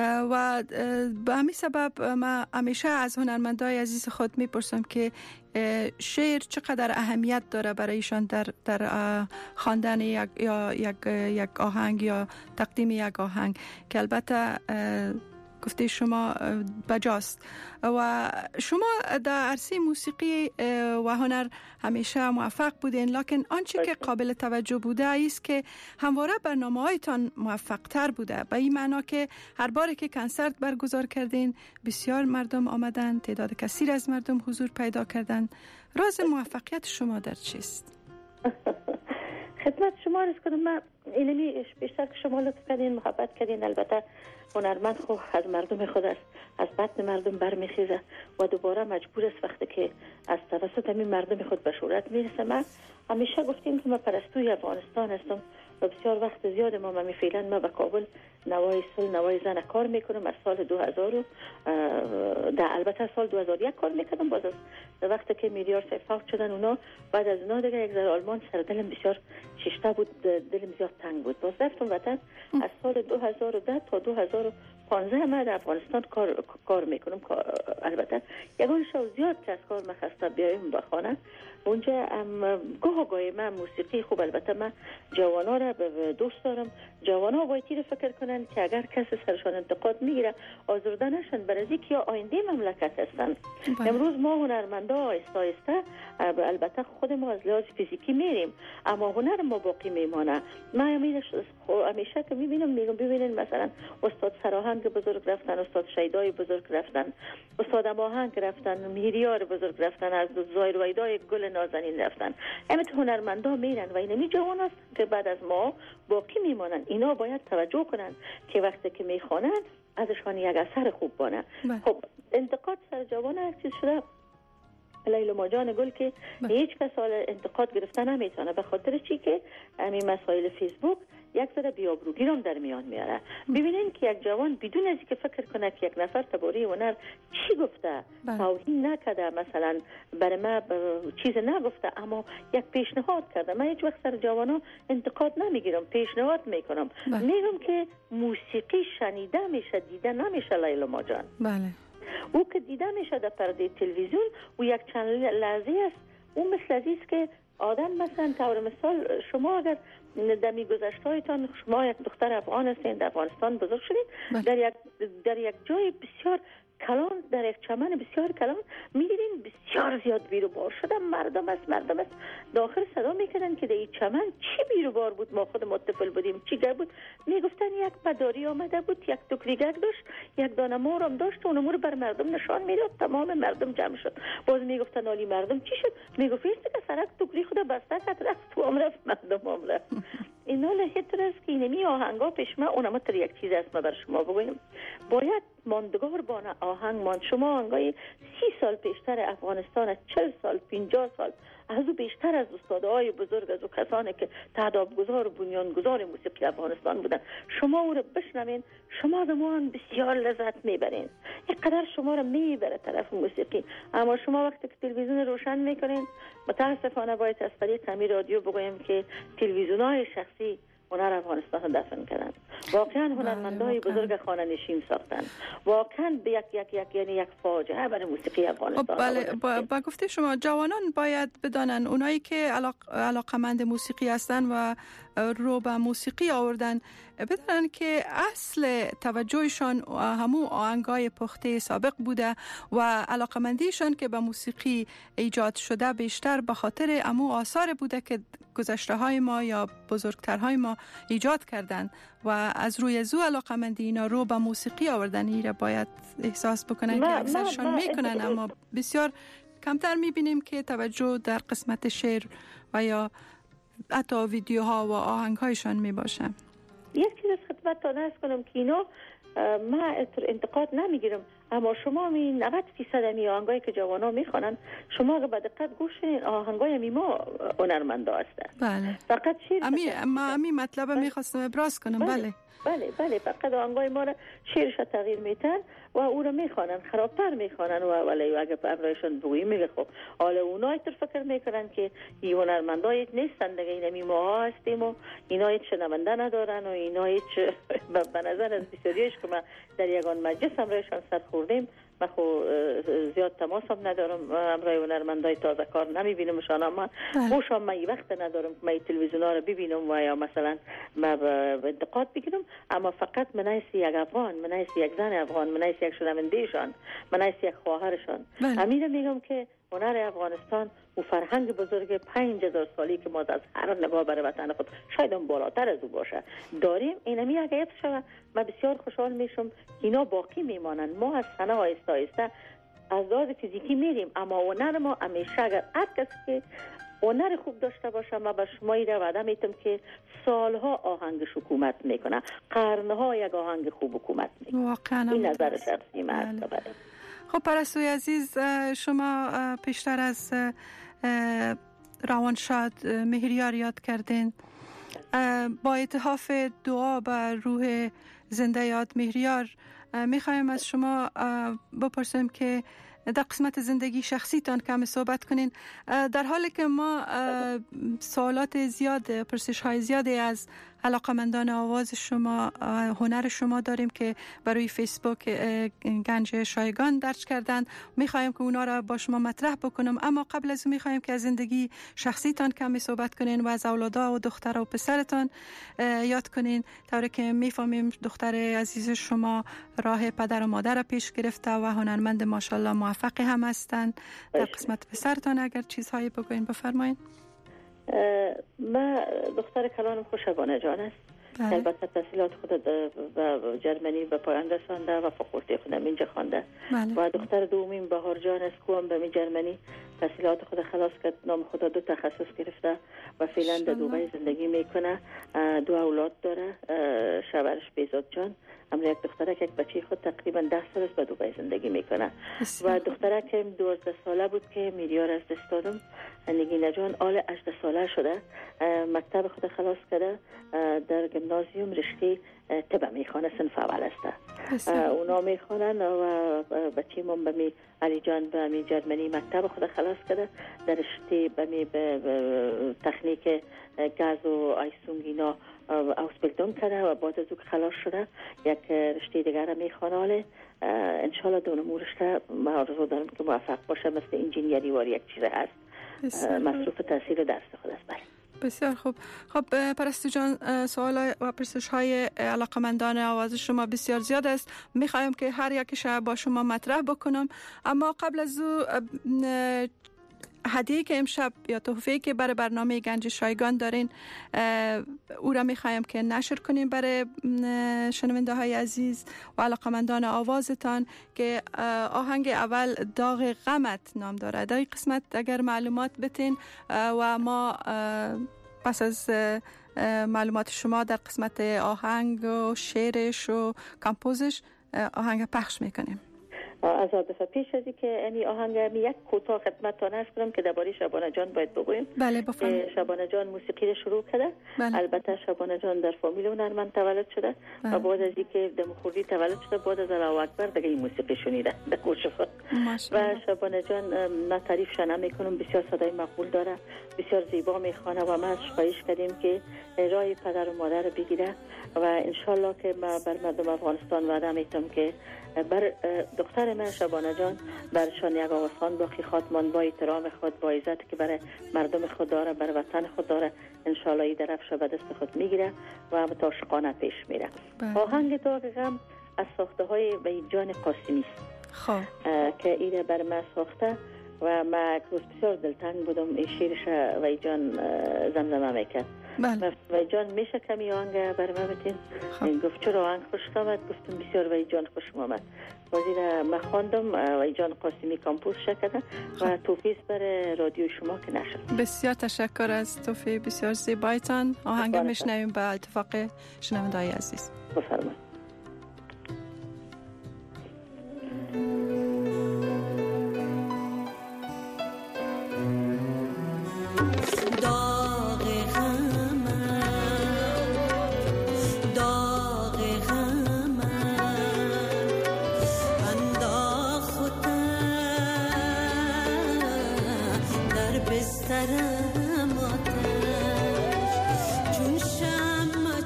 و به همین سبب من همیشه از هنرمندای عزیز خود میپرسم که شعر چقدر اهمیت داره برایشان در در خواندن یک یا یک یک آهنگ یا تقدیم یک آهنگ، که البته گفته شما بجاست. و شما در عرصه موسیقی و هنر همیشه موفق بودین، لکن آنچه که قابل توجه بوده است که همواره برنامه‌هایتان موفق تر بوده، به این معنا که هر باری که کنسرت برگزار کردین بسیار مردم آمدن، تعداد کثیر از مردم حضور پیدا کردن. راز موفقیت شما در چیست؟ خدمت شما عرض کنم، من اینمی بیشتر که شما لطف کردین، محبت کردین. البته هنرمند خو از مردم خود است، از بطن مردم برمیخیزه و دوباره مجبور است وقتی که از توسط همین مردم خود به شهرت میرسه. من همیشه گفتیم که من پرستوی افغانستان هستم و بسیار وقت زیاد ما من فعلا من به کابل نوای سل نوای زن کار میکنم. از سال دو هزار در البته سال دو هزار و یک کار میکردم، باز از وقتی که میلیار فوت شدن اونا، بعد از اونا دیگه یک ذره آلمان سر دلم بسیار شیشته بود، دلم زیاد تنگ بود. باز رفتم وطن. از سال دو هزار و ده تا دو هزار و پانزده من در افغانستان کار کار میکنم. البته یگان شو زیاد که از کار مخسته بیایم به خانه اونجا گاه گاهی من موسیقی خوب، البته من جوانا را دوست دارم. جوانا باید تیر فکر کنن که اگر کسی سرشان انتقاد میگیره آزرده نشن، برای که یا آینده مملکت هستن. امروز ما هنرمندا آهسته آهسته البته خود ما از لحاظ فیزیکی میریم، اما هنر ما باقی میمانه. من همیشه که میبینم میگم ببینین مثلا استاد سراهنگ بزرگ رفتن، استاد شیدای بزرگ رفتن، استاد ماهنگ رفتن، میریار بزرگ رفتن، از زایر ویدای گل نازنین رفتن. همین هنرمندا میرن و اینمی جوان است که بعد از ما باقی میمانن. اینا باید توجه کنن که وقتی که میخوانن ازشان یک اثر خوب بانه. خب انتقاد سر جوان هر چیز شده، لیلا جان گل که هیچ کس انتقاد گرفتن نمیتونه، به خاطر چی که همین مسائل فیسبوک یک ذره بیابروگیرم در میان میاره. ببینین که یک جوان بدون از که فکر کنه که یک نفر تباری هنر چی گفته، توهین نکرده، مثلا برای ما چیز نگفته، اما یک پیشنهاد کرده. من هیچ وقت سر جوانا انتقاد نمیگیرم، پیشنهاد میکنم. میگم که موسیقی شنیده میشه، دیده نمیشه. لیلا جان بله، او که دیده میشه در پرده تلویزیون و یک چند لحظه است. اون مثل عزیز که آدم مثلا طور مثال شما اگر در میگذشتهایتان شما یک دختر افغان هستین، در افغانستان بزرگ شدید، در یک در یک جای بسیار کلان در یک چمن بسیار کلان می‌دیدین بسیار زیاد بیروبار شدن، مردم است مردم است داخل صدا میکنن که در این چمن چی بیروبار بود، ما خود متفل بودیم چی گه بود. میگفتن یک مداری آمده بود، یک توکری گگ داشت، یک دانه مار هم داشت، اون امور بر مردم نشان میداد، تمام مردم جمع شد. باز میگفتن عالی مردم چی شد؟ میگفت است که سرک توکری خود بسته کرد رفت تو هم رفت مردم هم رفت. اینا لحظه است که اینمی آهنگا پیش ما اونم تر یک چیز است ما بر شما بگویم، باید ماندگار با آهنگ ماند. شما آهنگای سی سال پیشتر افغانستان، چهل سال، پنجاه سال از او بیشتر از استادهای بزرگ، از او کسانی که تدابگذار و بنیانگذار موسیقی افغانستان بودن، شما او را بشنوین، شما زمان بسیار لذت میبرین. اینقدر شما را میبره طرف موسیقی. اما شما وقتی که تلویزیون روشن میکنین، متاسفانه باید از طریق همین رادیو بگویم که تلویزیون‌های شخصی هنر افغانستان رو دفن کردن. واقعا هنرمندای بزرگ خانه نشین ساختن. واقعا به یک یک یک یعنی یک فاجعه برای موسیقی افغانستان. بله، با, با گفته شما جوانان باید بدانن، اونایی که علاق علاقمند موسیقی هستن و رو به موسیقی آوردن، بدانن که اصل توجهشان همون آهنگای پخته سابق بوده و علاقمندیشان که به موسیقی ایجاد شده بیشتر به خاطر همون آثار بوده که گذشته های ما یا بزرگترهای ما ایجاد کردن و از روی زو علاقمندی اینا رو به موسیقی آوردن. ایره باید احساس بکنن که اکثرشان میکنن، اما بسیار کمتر میبینیم که توجه در قسمت شعر و یا حتی ویدیوها و آهنگهایشان میباشه. یک چیز از خدمتتان عرض کنم که اینا ما انتقاد نمیگیرم، اما شما می نود درصد می آهنگایی که جوانا میخوانن، شما اگه به دقت گوش کنین آهنگای می ما هنرمندا هستن. بله. فقط شعر امی ما امی مطلب میخواستم ابراز کنم. بله. بله. بله بله فقط آهنگای ما را شعرش تغییر میتن و او را میخوانن، خرابتر میخوانن و ولی اگه برایشان بگوییم میگه خب حالا اونایی تر فکر میکنن که این هنرمندای نیستن دیگه، اینمی ما هستیم و اینا هیچ شنونده ندارن و اینا هیچ به نظر از بسیاریش که ما در یگان مجلس همراهشان سر خوردیم. من خو زیاد تماس هم ندارم، امرای هنرمندای تازه کار نمیبینمشان، اما خوشم من وقت ندارم که من تلویزیون ها رو ببینم و یا مثلا من به انتقاد بگیرم، اما فقط من ایسی یک افغان، من ایسی یک زن افغان، من ایسی یک شنوندهشان، من ایسی یک خواهرشان همین میگم که هنر افغانستان و فرهنگ بزرگ پنج هزار سالی که ما از هر نگاه بر وطن خود شاید هم بالاتر از او باشه داریم، اینمی اگه حفظ شود من بسیار خوشحال میشم. اینا باقی میمانند. ما از سنه آهسته آهسته از لحاظ فیزیکی میریم، اما هنر ما همیشه اگر هر کسی که هنر خوب داشته باشه، ما به شما ایره وعده میتم که سالها آهنگش حکومت میکنه، قرنها یک آهنگ خوب حکومت میکنه. واقعا این نظر شخصی من است. خب پرستوی عزیز، شما پیشتر از روانشاد مهریار یاد کردین. با اتحاف دعا بر روح زنده یاد مهریار میخوایم از شما بپرسیم که در قسمت زندگی شخصیتان کمی صحبت کنین، در حالی که ما سوالات زیاد، پرسش های زیادی از علاقمندان آواز شما، هنر شما داریم که برای فیسبوک گنج شایگان درج کردن، میخوایم که اونا را با شما مطرح بکنم، اما قبل از اون میخوایم که از زندگی شخصیتان کمی صحبت کنین و از اولادا و دختر و پسرتان یاد کنین، طوری که میفهمیم دختر عزیز شما راه پدر و مادر را پیش گرفته و هنرمند ماشاءالله موفقی هم هستن. در قسمت پسرتان اگر چیزهایی بگوین بفرمایید. ما دختر کلانم خوشبانه جان است. بله. البته تحصیلات خود به جرمنی به پایان رسانده و فاکولته خودم اینجا خوانده. بله. و دختر دومیم بهار جان است که هم به جرمنی تحصیلات خود خلاص کرد، نام خود دو تخصص گرفته و فعلا در دبی زندگی میکنه. دو اولاد داره، شوهرش بیزاد جان، اما یک دختره که یک بچه خود تقریبا ده سال است به دبی زندگی میکنه. و دختره که دوازده ساله بود که میریار از دست دادم، نگینه جان آل هجده ساله شده، مکتب خود خلاص کرده، در گمنازیوم رشته طب میخوانه، صنف اول است. اونا میخوانن و بچه من به می علی جان به می جرمنی مکتب خود خلاص کرده، در رشته به می تکنیک گاز و آیسونگ اینا اوسبیلدون کرده و بعد از او که خلاص شده یک رشته دیگر میخوانه. انشالله دو نمو رشته ما آرزو دارم که موفق باشه، مثل انجینیری واری یک چیز هست، مصروف تحصیل و درس خود است. بله بسیار خوب. خب پرستو جان، سوال و پرسش های علاقمندان آواز شما بسیار زیاد است. میخوایم که هر یکیش با شما مطرح بکنم، اما قبل از او هدیه که امشب یا تحفه‌ای که برای برنامه گنج شایگان دارین او را میخوایم که نشر کنیم برای شنونده های عزیز و علاقمندان آوازتان، که آهنگ اول داغ غمت نام داره. در این قسمت اگر معلومات بتین و ما پس از معلومات شما در قسمت آهنگ و شعرش و کمپوزش آهنگ پخش میکنیم. از دفعه پیش از این که یعنی آهنگ یک کوتاه خدمتتان عرض کنم که درباره شبانه جان باید بگویم. بله بفرمایید. شبانه جان موسیقی رو شروع کرده. بله. البته شبانه جان در فامیل هنرمند تولد شده. بله. و بعد از اینکه دمخوردی تولد شده، بعد از الله اکبر دیگه این موسیقی شنیده در کوشفا. و شبانه جان من تعریفش نمیکنم، بسیار صدای مقبول داره، بسیار زیبا میخوانه و ما از خواهش کردیم که رای پدر و مادر رو بگیره و انشالله که ما بر مردم افغانستان وعده میتونم که بر دختر من شبانه جان برشان یک آوازخوان باقی خاتمان با احترام خود، با عزت که برای مردم خود داره، برای وطن خود داره، انشالله این درفش به دست خود میگیره و متعاشقانه پیش میره. آهنگ داغ غم از ساخته های وی جان قاسمی است که این بر ما ساخته و ما روز بسیار دلتنگ بودم این شیرش وی جان زمزمه میکرد. بله. وی جان میشه کمی آهنگ بر ما بتین؟ گفت چرا آهنگ خوش آمد؟ گفتم بسیار وی جان خوش آمد. وزیر ما خواندم، وی جان قاسمی کمپوز شکده و توفیق بر رادیو شما که نشد. بسیار تشکر از توفیق بسیار زیبایتان. آهنگ میشنویم به اتفاق شنونده‌های عزیز. بفرمایید.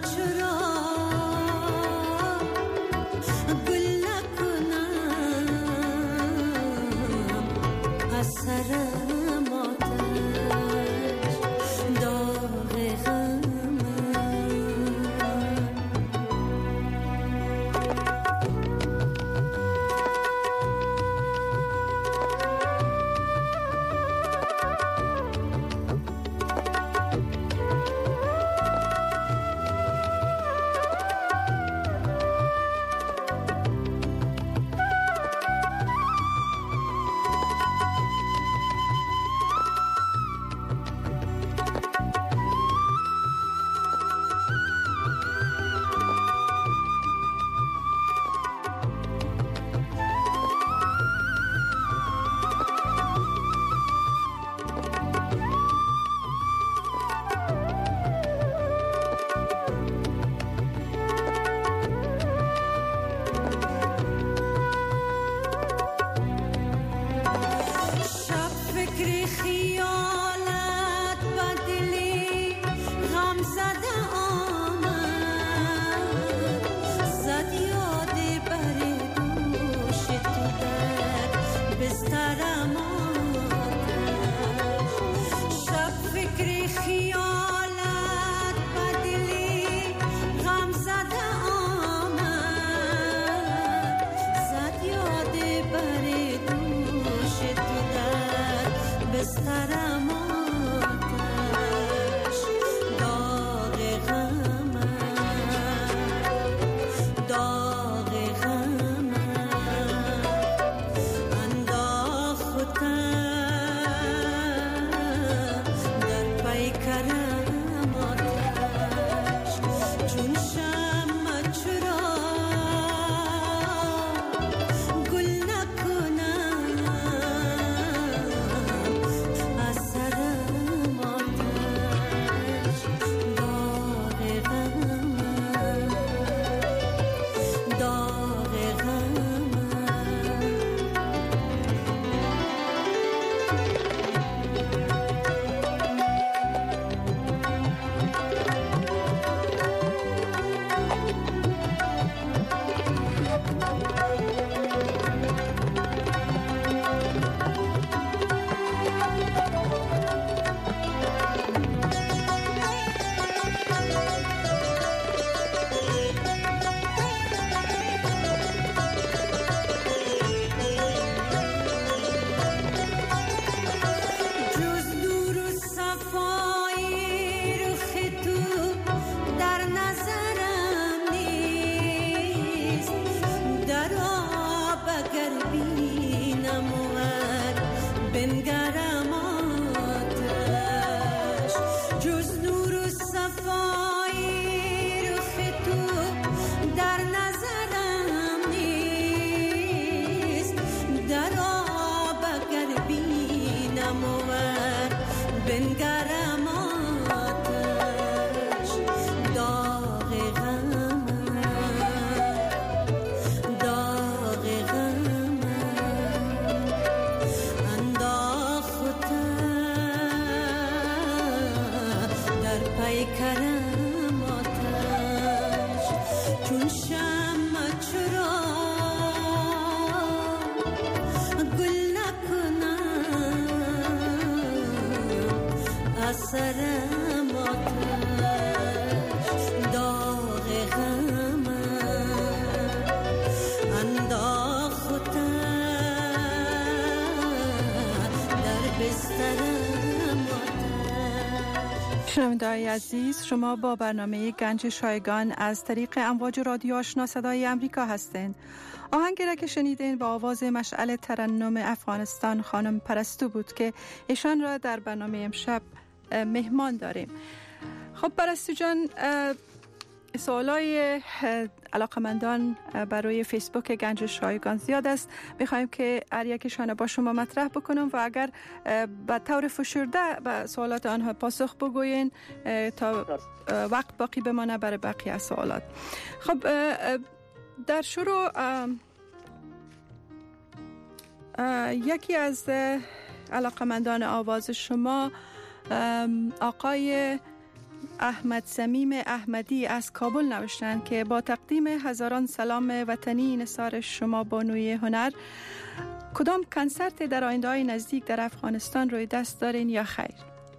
گل نکنم بنگرم آتش داغ غم داغ غم انداخت در پیکرم آتش چون شمع چرا گل نکنم اثرم آتش داغ غم انداخت در بسترم آتش. شنونده‌های عزیز، شما با برنامه گنج شایگان از طریق امواج رادیو آشنا صدای امریکا هستند. آهنگی را که شنیدین با آواز مشعل ترنم افغانستان خانم پرستو بود که ایشان را در برنامه امشب مهمان داریم. خب پرستو جان، سوالای علاقمندان برای فیسبوک گنج شایگان زیاد است. میخوایم که هر یکیشان با شما مطرح بکنم و اگر به طور فشرده به سوالات آنها پاسخ بگوین تا وقت باقی بمانه برای بقیه سوالات. خب در شروع یکی از علاقمندان آواز شما آقای احمد صمیم احمدی از کابل نوشتند که با تقدیم هزاران سلام وطنی نثار شما بانوی هنر، کدام کنسرت در آینده‌های نزدیک در افغانستان روی دست دارین یا خیر؟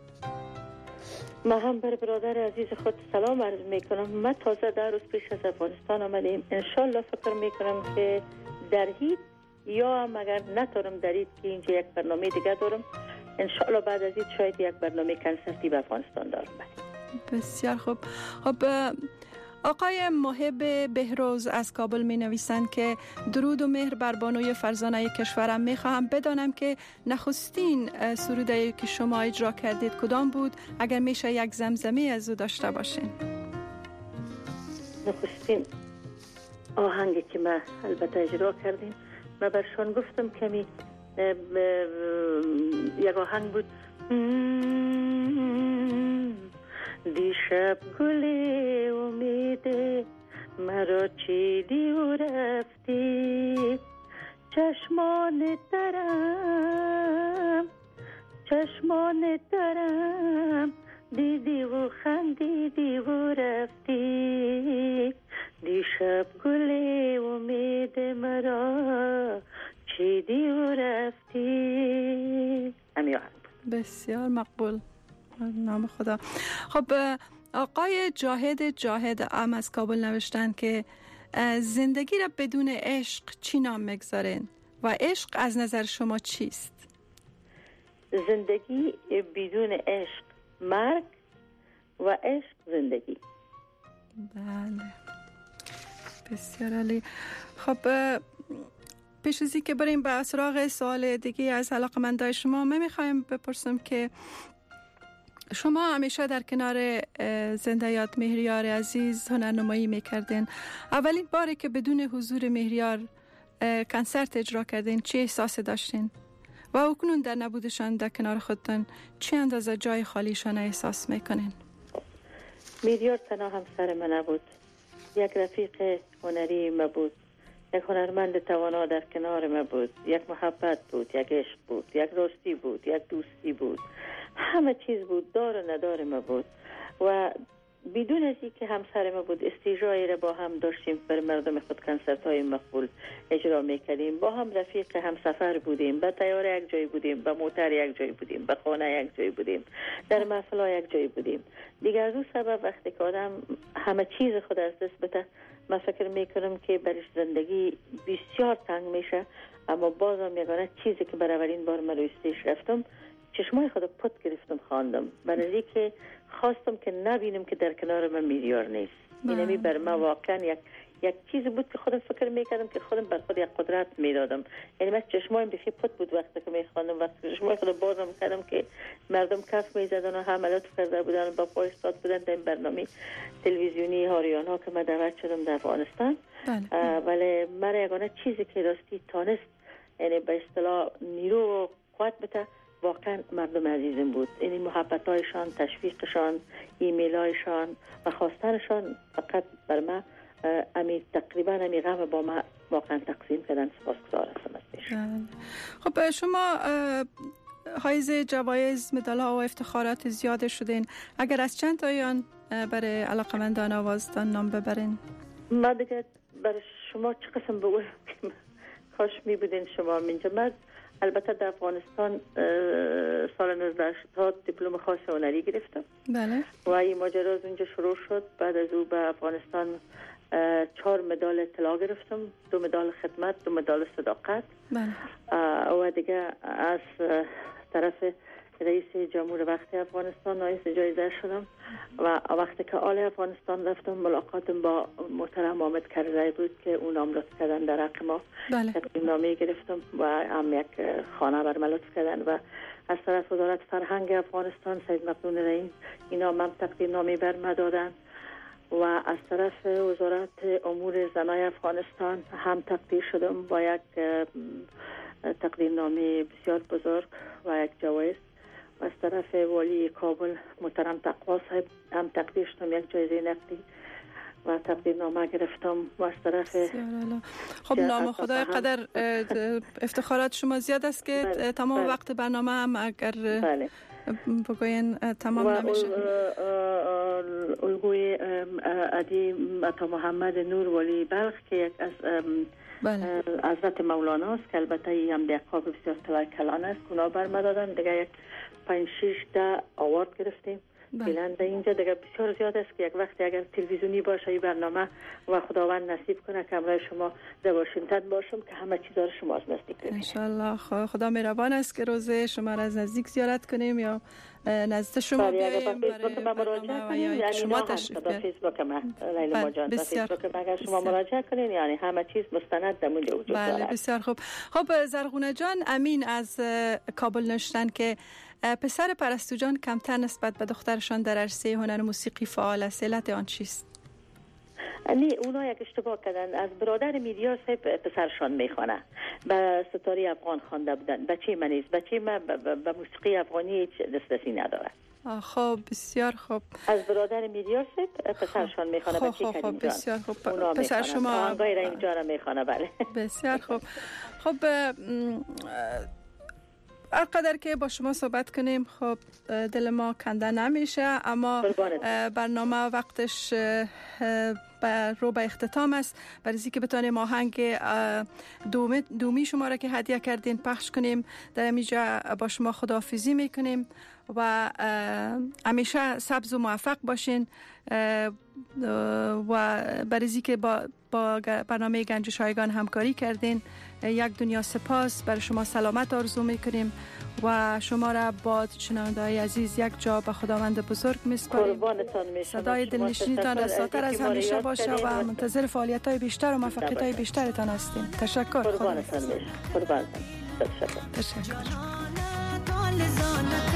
ما هم بر برادر عزیز خود سلام عرض میکنم. من تازه در روز پیش از افغانستان آمدیم. انشالله فکر میکنم که در هیت یا هم اگر نتارم در هیت که اینجا یک برنامه دیگه دارم، انشالله بعد از این شاید یک برنامه کنسرتی به افغانستان دارم. بسیار خوب. خب آقای محب بهروز از کابل می نویسند که درود و مهر بر بانوی فرزانه کشورم. می خواهم بدانم که نخستین سروده که شما اجرا کردید کدام بود؟ اگر میشه یک زمزمه از او داشته باشین. نخستین آهنگی که ما البته اجرا کردیم، ما برشان گفتم کمی یک آهنگ بود. دیشب گل امید مرا چیدی و رفتی، چشمان ترم چشمان ترم دیدی و خندیدی و رفتی، دیشب گل امید مرا چیدی و رفتی. همین آهنگ. بسیار مقبول، نام خدا. خب آقای جاهد جاهد ام از کابل نوشتن که زندگی را بدون عشق چی نام میگذارین و عشق از نظر شما چیست؟ زندگی بدون عشق مرگ و عشق زندگی. بله، بسیار عالی. خب پیش از اینکه بریم به سراغ سوال دیگه از علاقمندان شما، من میخوایم بپرسم که شما همیشه در کنار زنده یاد مهریار عزیز هنرنمایی میکردین. اولین باری که بدون حضور مهریار کنسرت اجرا کردین چه احساسی داشتین؟ و اکنون در نبودشان در کنار خودتان چه اندازه جای خالیشان احساس میکنین؟ مهریار تنها همسر من نبود، یک رفیق هنری ما بود، یک هنرمند توانا در کنار ما بود، یک محبت بود، یک عشق بود، یک راستی بود، یک دوستی بود، همه چیز بود، دار و ندار ما بود. و بدون از اینکه همسر ما بود استیجایی را با هم داشتیم، بر مردم خود کنسرت های مقبول اجرا میکردیم، با هم رفیق هم سفر بودیم، به طیاره یک جای بودیم، به موتر یک جای بودیم، به خانه یک جای بودیم، در محفل یک جای بودیم. دیگر از اون سبب وقتی که آدم همه چیز خود از دست بده، من فکر میکنم که برش زندگی بسیار تنگ میشه. اما بازم یگانه چیزی که برای اولین بار من روی استیج رفتم، چشمای خود پت گرفتم، خواندم، برای که خواستم که نبینم که در کنار من مهریار نیست. اینمی بر من واقعا یک یک چیزی بود که خودم فکر میکردم که خودم بر خود یک قدرت میدادم. یعنی من چشمایم بخی پت بود وقتی که میخواندم، وقتی چشمای خود بازم کردم که مردم کف میزدن و حملات کرده بودن، با پای ایستاد بودن در این برنامه تلویزیونی هاریان ها که من دعوت شدم در افغانستان. ولی من یگانه چیزی که راستی تانست، یعنی به اصطلاح نیرو و قوت بده، واقعا مردم عزیزم بود. این محبت هایشان، تشویقشان، ایمیل هایشان و خواستنشان فقط بر من امی تقریبا امی غم با ما واقعا تقسیم کردن. سپاسگزار هستم ازشون. خب شما حائز جوایز، مدال‌ها و افتخارات زیاد شدین. اگر از چند تایان برای علاقمندان آوازتان نام ببرین؟ ما دیگه برای شما چه قسم بگویم که کاش می بودین شما منجا. من البته در افغانستان سال نوزده هشتاد دیپلم خاص هنری گرفتم. بله. و این ماجرا از اونجا شروع شد. بعد از او به افغانستان چهار مدال طلا گرفتم، دو مدال خدمت، دو مدال صداقت. بله. و دیگه از طرف رئیس جمهور وقت افغانستان نایب جایزه شدم و وقتی که آل افغانستان رفتم ملاقاتم با محترم حامد کرزی بود که اون نام لطف کردن در حق ما. بله. تقدیم نامه گرفتم و هم یک خانه بر من لطف کردن و از طرف وزارت فرهنگ افغانستان سید مقدون رحیم اینا هم تقدیم نامه بر من دادن و از طرف وزارت امور زنای افغانستان هم تقدیر شدم با یک تقدیم نامه بسیار بزرگ و یک جوایز. و از طرف والی کابل محترم تقوا صاحب هم تقدیر شدم یک جایزه نقدی و تقدیر نامه گرفتم. و از طرف خب نام خدای قدر افتخارات شما زیاد است که بله. تمام بله. وقت برنامه هم اگر بله. بگوین تمام نمیشه. الگوی عدی عطا محمد نور ولی بلخ که یک از بله. حضرت مولانا است که البته ای هم دقاق بسیار طلای کلان است. اونا بر ما دادن دیگه یک پنج شش تا آوارد گرفتیم. فعلا در اینجا دیگه بسیار زیاد است که یک وقتی اگر تلویزیونی باشه این برنامه و خداوند نصیب کنه که همراه شما در واشنگتن باشم که همه چیزا رو شما از نزدیک ببینید. ان شاء الله. خدا مهربان است که روز شما را از نزدیک زیارت کنیم یا نزد شما بیاییم برای برنامه یا شما تشریف بیارید. فیسبوک ما لیلا جان فیسبوک ما اگر شما مراجعه کنین یعنی همه چیز مستند در اونجا وجود داره. بله بسیار خوب. خب زرغونه جان امین از کابل نوشتن که پسر پرستو جان کمتر نسبت به دخترشان در عرصه هنر موسیقی فعال است. علت آن چیست؟ نه اونا یک اشتباه کردن. از برادر میدیا صاحب پسرشان میخوانه، به ستاره افغان خوانده بودن. بچه من نیست، بچه من به موسیقی افغانی هیچ دسترسی نداره. خب بسیار خوب. از برادر میدیا صاحب پسرشان میخوانه. خب بچه خب کریم جان بسیار خوب. پسر شما آنگاه رحیم جان میخوانه. بله بسیار خوب. خب اقدر که با شما صحبت کنیم خب دل ما کنده نمیشه، اما برنامه وقتش رو به اختتام است. برای اینکه بتونیم آهنگ دومی, دومی شما را که هدیه کردین پخش کنیم در اینجا با شما خداحافظی میکنیم و همیشه سبز و موفق باشین و برای اینکه با با برنامه گنج شایگان همکاری کردین یک دنیا سپاس. برای شما سلامت آرزو میکنیم و شما را با شنونده‌های عزیز یک جا به خداوند بزرگ میسپاریم. صدای دلنشینتان رساتر از همیشه باشه و منتظر فعالیت‌های بیشتر و موفقیت‌های بیشترتان هستیم. تشکر. قربانتان. قربانتان. تشکر. تشکر.